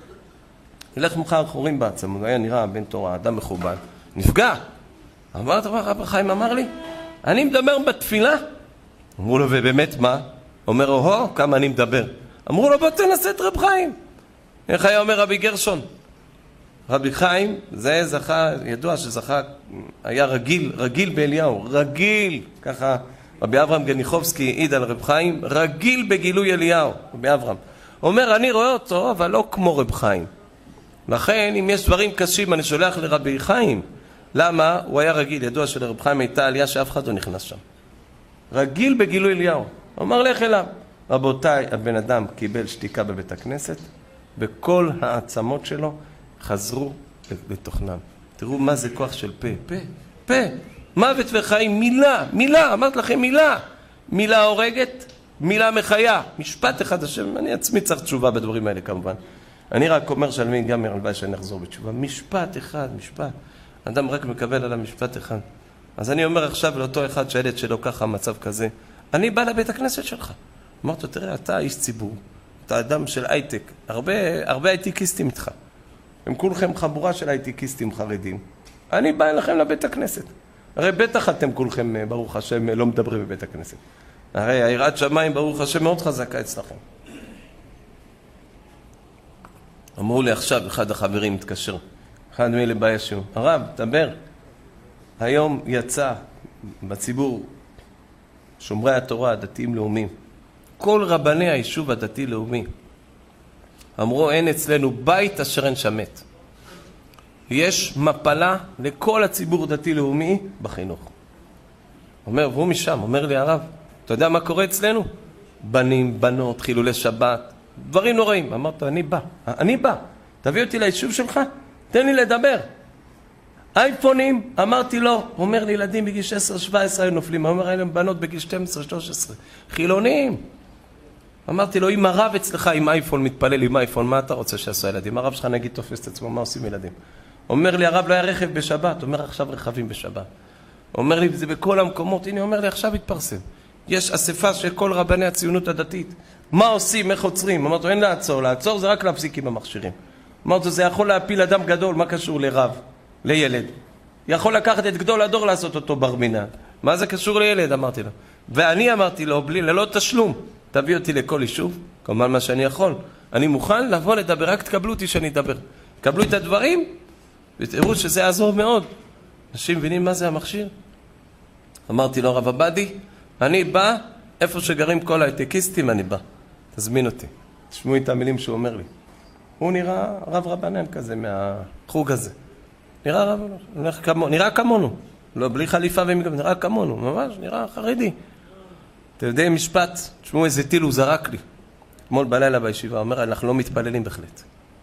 Speaker 1: ילך מחר חורים בעצמות. הוא היה נראה בן תורה, אדם מכובד. נפגע. אמרת, רב חיים אמר לי, אני מדבר בתפילה. אמרו לו, ובאמת מה? אומר, כמה אני מדבר. אמרו לו, בוא תנסה את רב חיים. איך היה אומר רבי גרשון? רבי חיים, זה זכה, ידוע שזכה, היה רגיל באליהו, רגיל, ככה רבי אברהם גניחובסקי העיד על רב חיים, רגיל בגילוי אליהו, רבי אברהם. אומר, אני רואה אותו, אבל לא כמו רב חיים. לכן, אם יש דברים קשים, אני שולח לרבי חיים. למה? הוא היה רגיל, ידוע שלרב חיים הייתה עלייה שאף אחד לא נכנס שם. רגיל בגילוי אליהו. אמר לך אליו. רבותיי, הבן אדם קיבל שתיקה בבית הכנסת, וכל העצמות שלו חזרו לתוכנם. תראו מה זה כוח של פה. מוות וחיים, מילה, אמרת לכם מילה. מילה הורגת, מילה מחיה. משפט אחד השם, אני עצמי צריך תשובה בדברים האלה כמובן. אני רק אומר שלמי גם הלוואי שאני אחזור בתשובה. משפט אחד. אדם רק מקבל על המשפט אחד. אז אני אומר עכשיו לאותו אחד שהילד שלו ככה, מצב כזה, אני בא לבית הכנסת שלך. אמרתי לו, תראה, אתה איש ציבור, אתה אדם של הייטק, הרבה הייטקיסטים איתך. הם כולכם חבורה של הייטקיסטים חרדים. אני בא אליכם לבית הכנסת. הרי בטח אתם כולכם, ברוך השם, לא מדברים בבית הכנסת. הרי היראת שמיים, ברוך השם, מאוד חזקה אצלכם. אמרו לי עכשיו, אחד החברים מתקשר, אחד מאלה בא ישו, הרב, דבר, היום יצא בציבור שומרי התורה, הדתיים לאומיים, כל רבני היישוב הדתי-לאומי, אמרו, אין אצלנו בית אשר אין שמת. יש מפלה לכל הציבור דתי-לאומי בחינוך. אומר, והוא משם, אומר לי הרב, אתה יודע מה קורה אצלנו? בנים, בנות, חילולי שבת, דברים נוראים. אמרת, אני בא. תביא אותי ליישוב שלך, תן לי לדבר. אייפונים, אמרתי לו, הוא אומר לי, ילדים בגיל 16-17 היו נופלים, הוא אומר, היו בנות בגיל 12-13, חילונים. אמרתי לו, אם הרב אצלך עם אייפון מתפלל עם אייפון, מה אתה רוצה שעשו ילדים? הרב שלך נגיד תופס את עצמו, מה עושים ילדים? אומר לי, הרב לא היה רכב בשבת, אומר עכשיו רכבים בשבת. אומר לי, זה בכל המקומות, הנה אומר לי, עכשיו התפרסם. יש אספה של כל רבני הציונות הדתית. מה עושים, איך עוצרים? אמרתי, אין לעצור זה רק להפסיק עם המכשירים. אמרתי, זה יכול להפיל אדם גדול, מה קשור לרב, לילד? יכול לקחת את גדול הדור לעשות אותו בר מינן. מה זה קשור לילד? אמרתי לו. ואני אמרתי לו, ללא תשלום, תביא אותי לכל יישוב, כמובן מה שאני יכול. אני מוכן לבוא לדבר, רק תקבלו אותי שאני אדבר. קבלו את הדברים, ותראו שזה יעזור מאוד. אנשים מבינים מה זה המכשיר? אמרתי לו, רב עבדי, אני בא, איפה שגרים כל הייטקיסטים אני בא. תזמין אותי. תשמעו את המילים שהוא אומר לי. הוא נראה רב רבנן כזה מהחוג הזה. נראה כמונו. לא בלי חליפה ומגב, נראה כמונו. ממש, נראה חרדי. אתה יודע משפט, תשמעו איזה טיל הוא זרק לי. אתמול בלילה בישיבה, אומר, אנחנו לא מתפללים בהחלט.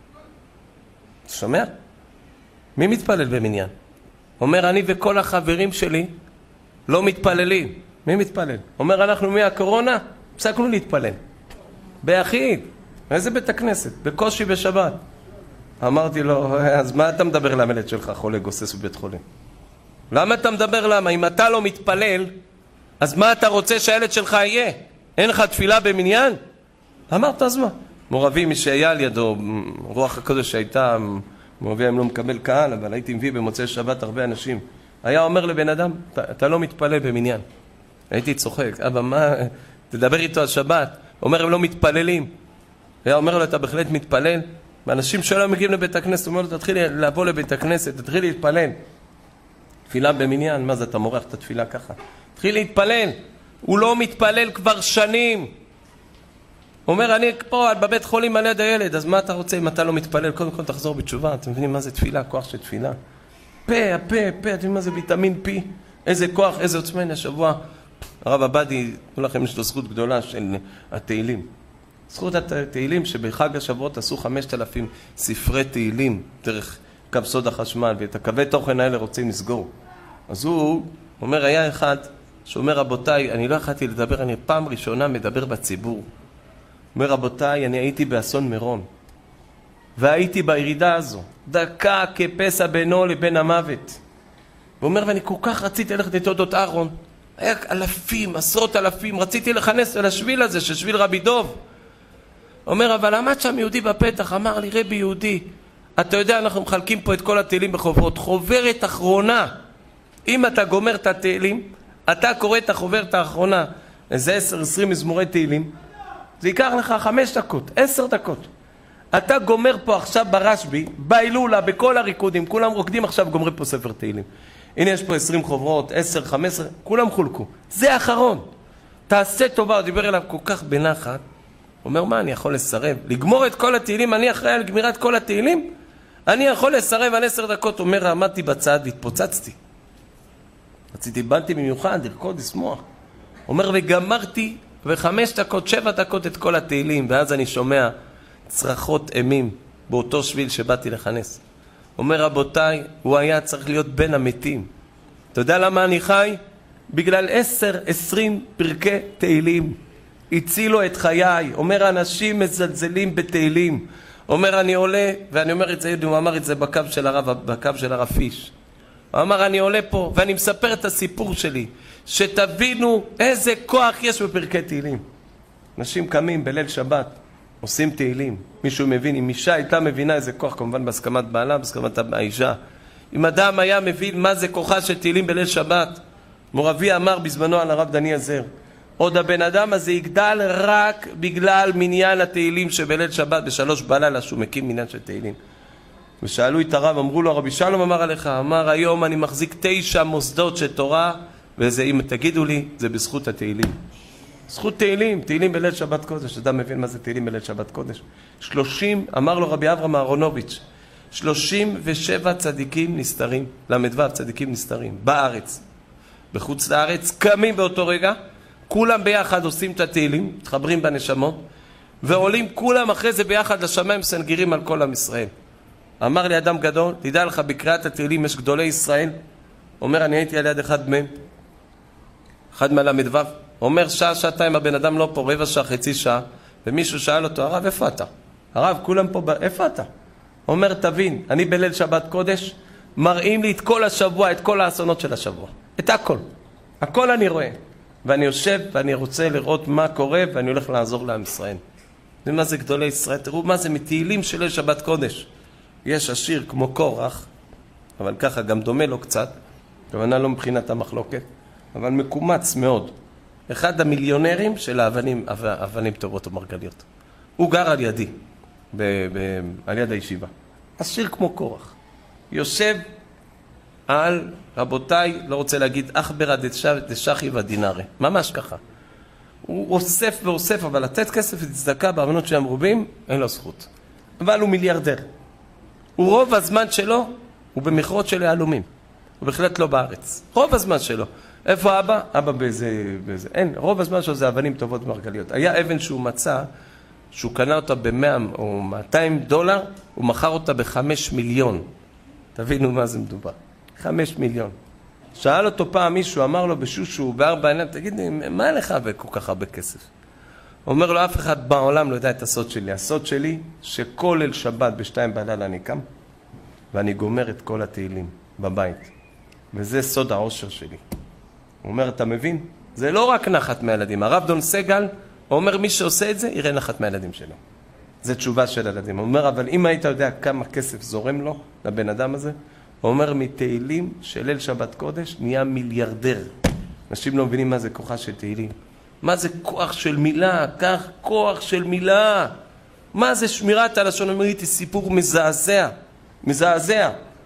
Speaker 1: אתה שומע? מי מתפלל במניין? אומר, אני וכל החברים שלי לא מתפללים. מי מתפלל? אומר, אנחנו מהקורונה, הפסקנו להתפלל. ביחיד. איזה בית הכנסת? בקושי בשבת. אמרתי לו, אז מה אתה מדבר למלד שלך חולה גוסס בבית חולים? למה אתה מדבר למה? אם אתה לא מתפלל, אז מה אתה רוצה שהילד שלך יהיה? אין לך תפילה במניין? אמרת, אז מה? מורבי, מי שהיה על ידו, רוח הקודש שהייתה, מורבי הם לא מקבל קהל, אבל הייתי מביא במוצאי שבת הרבה אנשים. היה אומר לבן אדם, אתה לא מתפלל במניין. הייתי צוחק, אבא, מה? תדבר איתו על שבת. אומר, הם לא מתפללים. היה אומר לו, אתה בהחלט מתפלל? ואנשים שלא מגיעים לבית הכנסת, הוא אומר לו, תתחיל לבוא לבית הכנסת, תתחיל להתפלל. תפילה במניין, מה זה, אתה מורח את התפילה ככה? תתחיל להתפלל. הוא לא מתפלל כבר שנים. אומר, אני פה בבית חולים על יד הילד, אז מה אתה רוצה אם אתה לא מתפלל? קודם כל תחזור בתשובה, אתם מבינים מה זה תפילה, כוח של תפילה? פה, אתם מבינים מה זה ויטמין פי? איזה כוח, איזה עוצמה. הנה השבוע, הרב עבדי, תנו לכם, יש לו זכות גדולה של התהילים. זכות התהילים שבחג השבועות עשו 5,000 ספרי תהילים דרך קו סוד החשמל, ואת הקווי תוכן האלה רוצים לסגור. אז הוא אומר, היה אחד שאומר, רבותיי, אני לא יכולתי לדבר, אני פעם ראשונה מדבר בציבור. אומר, רבותיי, אני הייתי באסון מירון, והייתי בירידה הזו, דקה כפסע בינו לבין המוות. הוא אומר, ואני כל כך רציתי ללכת לתולדות אהרון, היה אלפים, עשרות אלפים, רציתי לכנס על השביל הזה, של שביל רבי דוב. אומר, אבל עמד שם יהודי בפתח, אמר לי, רבי יהודי, אתה יודע, אנחנו מחלקים פה את כל התהילים בחוברות, חוברת אחרונה. אם אתה גומר את התהילים, אתה קורא את החוברת האחרונה, איזה 10-20 מזמורי תהילים, זה ייקח לך 5 דקות, 10 דקות. אתה גומר פה עכשיו ברשבי, בהילולה, בכל הריקודים, כולם רוקדים עכשיו גומרים פה ספר תהילים. הנה יש פה 20 חוברות, 10, 15, כולם חולקו. זה האחרון. תעשה טובה, הוא דיבר אליו כל כך בנחת. הוא אומר, מה, אני יכול לסרב? לגמור את כל התהילים, אני אחראי על גמירת כל התהילים? אני יכול לסרב על 10 דקות. הוא אומר, עמדתי בצד והתפוצצתי. רציתי, באתי במיוחד, לרקוד, לשמוח. הוא אומר, וגמרתי ב5 דקות, 7 דקות את כל התהילים, ואז אני שומע צרחות אימים באותו שביל שבאתי לכנס. אומר, רבותיי, הוא היה צריך להיות בין המתים. אתה יודע למה אני חי? בגלל 10-20 פרקי תהילים. הצילו את חיי. אומר, אנשים מזלזלים בתהילים. אומר, אני עולה, ואני אומר את זה, הוא אמר את זה בקו של הרב פיש. הוא אמר, אני עולה פה ואני מספר את הסיפור שלי, שתבינו איזה כוח יש בפרקי תהילים. אנשים קמים בליל שבת, עושים תהילים. מישהו מבין, אם אישה הייתה מבינה איזה כוח, כמובן בהסכמת בעלה, בהסכמת האישה. אם אדם היה מבין מה זה כוחה של תהילים בליל שבת, מורבי אמר בזמנו על הרב דני עזר, עוד הבן אדם הזה יגדל רק בגלל מניין התהילים שבליל שבת ב3 בלילה שהוא מקים מניין של תהילים. ושאלו את הרב, אמרו לו, רבי שלום אמר עליך, אמר, היום אני מחזיק 9 מוסדות של תורה, וזה, אם תגידו לי, זה בזכות התהילים. זכות תהילים, תהילים בליל שבת קודש. אדם מבין מה זה תהילים בליל שבת קודש. 30, אמר לו רבי אברהם אהרונוביץ', 37 צדיקים נסתרים, למדבר צדיקים נסתרים, בארץ. בחוץ לארץ, קמים באותו רגע, כולם ביחד עושים את התהילים, מתחברים בנשמות, ועולים כולם אחרי זה ביחד לשמיים סנגירים על כל עם ישראל. אמר לי אדם גדול, תדע לך, בקריאת התהילים יש גדולי ישראל. אומר, אני הייתי על יד אחד מהם, אחד מהלמדבר. אומר, שעה, שעתיים, הבן אדם לא פה, רבע שעה, חצי שעה, ומישהו שאל אותו, הרב, איפה אתה? הרב, כולם פה, איפה אתה? אומר, תבין, אני בליל שבת קודש, מראים לי את כל השבוע, את כל האסונות של השבוע. את הכל. הכל אני רואה. ואני יושב ואני רוצה לראות מה קורה, ואני הולך לעזור לעם ישראל. ומה זה גדולי ישראל? תראו מה זה מתהילים של ליל שבת קודש. יש השיר כמו קורח, אבל ככה גם דומה לו קצת, כוונה לא מבחינת המחלוקת, אבל מקומץ מאוד. אחד המיליונרים של האבנים טובות ומרגליות. הוא גר על ידי, על יד הישיבה. השיר כמו קורח. יושב על, רבותיי, לא רוצה להגיד, אחברה דשחי ודינארי. ממש ככה. הוא אוסף ואוסף, אבל לתת כסף וצדקה באמנות שהם רובים, אין לו זכות. אבל הוא מיליארדר. הוא רוב הזמן שלו, הוא במכרות של יהלומים. הוא בהחלט לא בארץ. רוב הזמן שלו. איפה אבא? אבא באיזה... אין, רוב הזמן שלו זה אבנים טובות ומרגליות. היה אבן שהוא מצא, שהוא קנה אותה ב$100 או $200, הוא מכר אותה ב$5 מיליון. תבינו מה זה מדובר. 5 מיליון. שאל אותו פעם מישהו, אמר לו בשושו, בארבע עיניים, תגיד לי, מה לך כל כך הרבה כסף? אומר לו, אף אחד בעולם לא יודע את הסוד שלי. הסוד שלי, שכל ליל שבת ב2 בלילה אני קם, ואני גומר את כל התהילים בבית. וזה סוד העושר שלי. הוא אומר, אתה מבין? זה לא רק נחת מהילדים. הרב דון סגל אומר, מי שעושה את זה, יראה נחת מהילדים שלו. זה תשובה של ילדים. הוא אומר, אבל אם היית יודע כמה כסף זורם לו, לבן אדם הזה, הוא אומר, מתהילים של ליל שבת קודש נהיה מיליארדר. אנשים לא מבינים מה זה כוחה של תהילים. מה זה כוח של מילה? כך כוח של מילה. מה זה שמירת הלשון? אמרתי, סיפור מזעזע. מזעזע.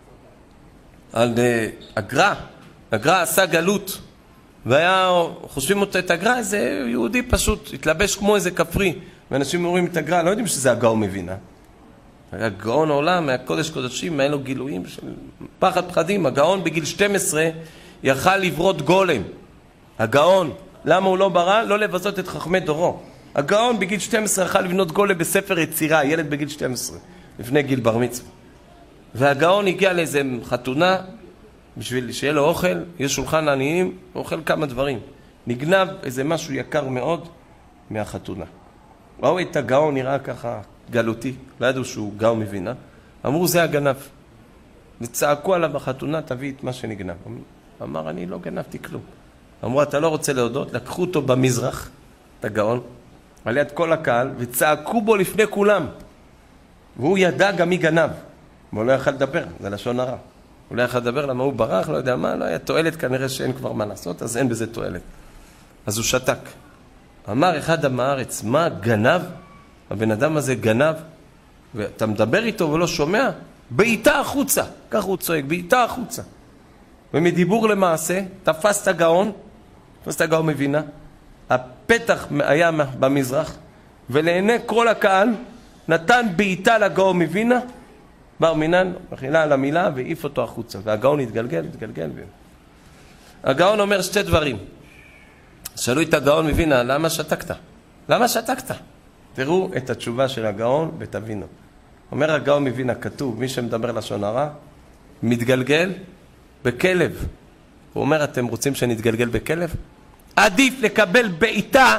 Speaker 1: על אגרה. אגרה עשה גלות. והיה, חושבים אותו את אגרה, איזה יהודי פשוט, התלבש כמו איזה כפרי. ואנשים אומרים את אגרה, לא יודעים שזה הגאון מבינה. היה גאון עולם, מהקודש קודשים, היה לו גילויים של פחד פחדים. הגאון בגיל 12 יכל לברות גולם. הגאון, למה הוא לא ברא? לא לבזות את חכמי דורו. הגאון בגיל 12 יכל לבנות גולם בספר יצירה, ילד בגיל 12, לפני גיל בר מצווה. והגאון הגיע לאיזה חתונה, בשביל שיהיה לו אוכל, יש שולחן עניים, הוא אוכל כמה דברים. נגנב איזה משהו יקר מאוד מהחתונה. ראו את הגאון נראה ככה גלותי, לא ידעו שהוא גאון מבינה. אמרו, זה הגנב. וצעקו עליו בחתונה, תביא את מה שנגנב. אמר, אני לא גנבתי כלום. אמרו, אתה לא רוצה להודות? לקחו אותו במזרח, את הגאון, על יד כל הקהל, וצעקו בו לפני כולם. והוא ידע גם מי גנב. והוא לא יכל לדבר, זה לשון הרע. הוא לא יכל לדבר למה הוא ברח, לא יודע מה, לא היה תועלת, כנראה שאין כבר מה לעשות, אז אין בזה תועלת. אז הוא שתק. אמר אחד המארץ, מה, גנב? הבן אדם הזה גנב, ואתה מדבר איתו ולא שומע? בעיטה החוצה, כך הוא צועק, בעיטה החוצה. ומדיבור למעשה, תפס את הגאון מבינה, הפתח היה במזרח, ולעיני כל הקהל נתן בעיטה לגאון מבינה, בר מינן, מחילה על המילה, והעיף אותו החוצה. והגאון התגלגל. הגאון אומר שתי דברים. שאלו את הגאון מבינה, למה שתקת? למה שתקת? תראו את התשובה של הגאון ותבינו. אומר הגאון מבינה, כתוב, מי שמדבר לשון הרע, מתגלגל בכלב. הוא אומר, אתם רוצים שנתגלגל בכלב? עדיף לקבל בעיטה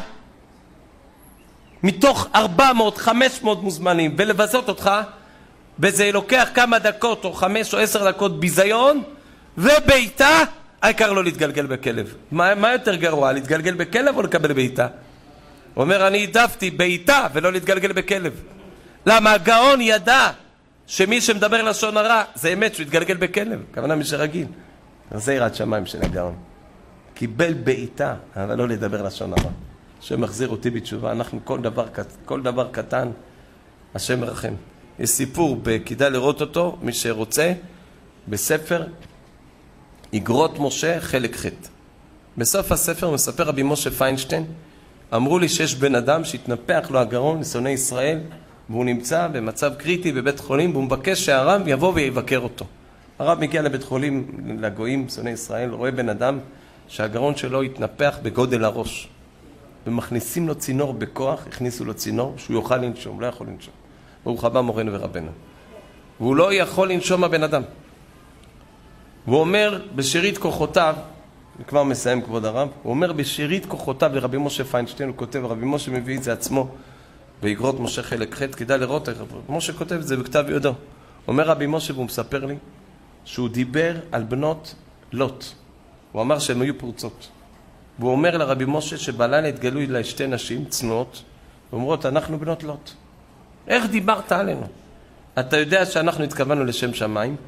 Speaker 1: מתוך 400-500 מוזמנים ולבזות אותך, וזה לוקח כמה דקות או 5 או 10 דקות ביזיון, וביתה, העיקר לא להתגלגל בכלב. מה יותר גרוע, להתגלגל בכלב או לקבל ביתה? הוא אומר, אני העדפתי ביתה ולא להתגלגל בכלב. למה? הגאון ידע שמי שמדבר לשון הרע, זה אמת שהוא יתגלגל בכלב. כוונה מי שרגיל. זה יראת שמיים של הגאון. קיבל בעיטה, אבל לא לדבר לשון הרע. השם מחזיר אותי בתשובה. אנחנו כל דבר קטן, השם מרחם. יש סיפור, כדאי לראות אותו, מי שרוצה, בספר איגרות משה חלק ח'. בסוף הספר מספר רבי משה פיינשטיין, אמרו לי שיש בן אדם שהתנפח לו הגרון לשונאי ישראל, והוא נמצא במצב קריטי בבית חולים, והוא מבקש שהרב יבוא ויבקר אותו. הרב מגיע לבית חולים לגויים, שונאי ישראל, רואה בן אדם שהגרון שלו התנפח בגודל הראש. ומכניסים לו צינור בכוח, הכניסו לו צינור, שהוא יוכל לנשום, לא יכול לנשום. ברוך הבא מורנו ורבנו. והוא לא יכול לנשום הבן אדם. והוא אומר בשארית כוחותיו, וכבר מסיים כבוד הרב, הוא אומר בשארית כוחותיו לרבי משה פיינשטיין, הוא כותב, רבי משה מביא את זה עצמו, באיגרות משה חלק ח', כדאי לראות איך משה כותב את זה בכתב ידו. אומר רבי משה, והוא מספר לי, שהוא דיבר על בנות לוט. הוא אמר שהן היו פרוצות. והוא אומר לרבי משה שבלילה התגלו אליי שתי נשים צנועות, ואומרות, אנחנו בנות לוט. איך דיברת עלינו? אתה יודע שאנחנו התכוונו לשם שמיים,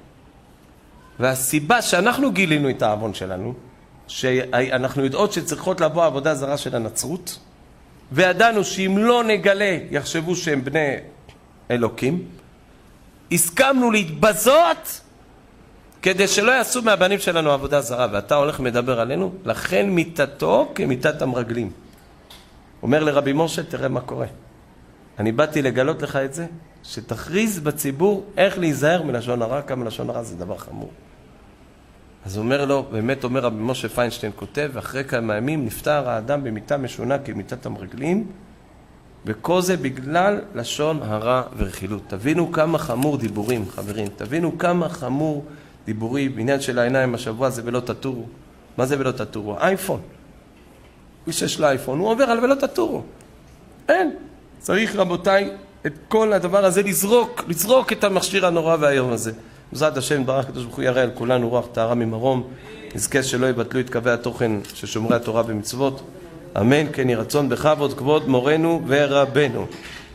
Speaker 1: והסיבה שאנחנו גילינו את העוון שלנו, שאנחנו יודעות שצריכות לבוא עבודה זרה של הנצרות, וידענו שאם לא נגלה יחשבו שהם בני אלוקים, הסכמנו להתבזות כדי שלא יעשו מהבנים שלנו עבודה זרה, ואתה הולך מדבר עלינו, לכן מיטתו כמיטת המרגלים. אומר לרבי משה, תראה מה קורה. אני באתי לגלות לך את זה, שתכריז בציבור איך להיזהר מלשון הרע, כמה לשון הרע זה דבר חמור. אז הוא אומר לו, באמת אומר רבי משה פיינשטיין כותב, אחרי כמה ימים נפטר האדם במיטה משונה כמיטת המרגלים, וכל זה בגלל לשון הרע ורכילות. תבינו כמה חמור דיבורים, חברים. תבינו כמה חמור דיבורים. בעניין של העיניים השבוע זה ולא תטורו. מה זה ולא תטורו? אייפון. מי שיש לו אייפון, הוא עובר על ולא תטורו. אין. צריך רבותיי את כל הדבר הזה לזרוק את המכשיר הנורא והיום הזה. בעזרת השם ברוך הקדוש ברוך הוא יראה על כולנו רוח טהרה ממרום, נזכה שלא יבטלו את קווי התוכן של שומרי התורה ומצוות. אמן. כן יהי רצון בכבוד כבוד מורנו ורבנו.